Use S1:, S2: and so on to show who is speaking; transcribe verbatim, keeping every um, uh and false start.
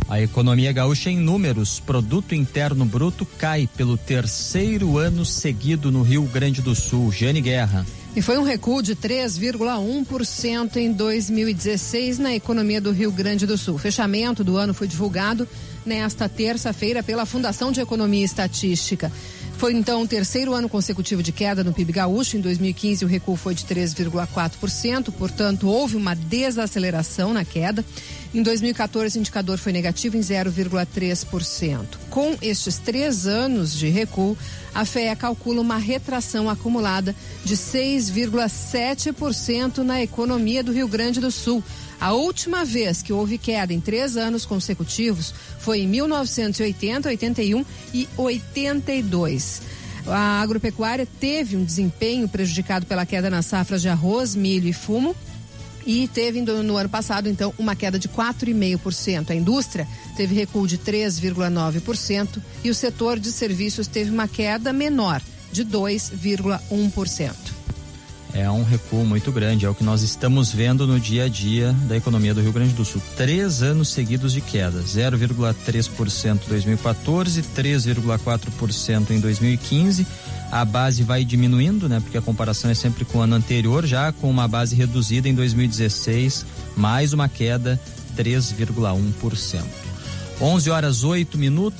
S1: A economia gaúcha em números, produto interno bruto cai pelo terceiro ano seguido no Rio Grande do Sul. Jane Guerra.
S2: E foi um recuo de três vírgula um por cento em dois mil e dezesseis na economia do Rio Grande do Sul. O fechamento do ano foi divulgado nesta terça-feira pela Fundação de Economia e Estatística. Foi então o terceiro ano consecutivo de queda no P I B gaúcho. Em dois mil e quinze o recuo foi de três vírgula quatro por cento, portanto houve uma desaceleração na queda. Em dois mil e quatorze o indicador foi negativo em zero vírgula três por cento. Com estes três anos de recuo, a F E A calcula uma retração acumulada de seis vírgula sete por cento na economia do Rio Grande do Sul. A última vez que houve queda em três anos consecutivos foi em mil novecentos e oitenta, oitenta e um e oitenta e dois. A agropecuária teve um desempenho prejudicado pela queda nas safras de arroz, milho e fumo e teve no ano passado, então, uma queda de quatro vírgula cinco por cento. A indústria teve recuo de três vírgula nove por cento e o setor de serviços teve uma queda menor de dois vírgula um por cento.
S1: É um recuo muito grande, é o que nós estamos vendo no dia a dia da economia do Rio Grande do Sul. Três anos seguidos de queda, zero vírgula três por cento em dois mil e quatorze, três vírgula quatro por cento em dois mil e quinze. A base vai diminuindo, né? Porque a comparação é sempre com o ano anterior, já com uma base reduzida em dois mil e dezesseis, mais uma queda, três vírgula um por cento. onze horas oito minutos.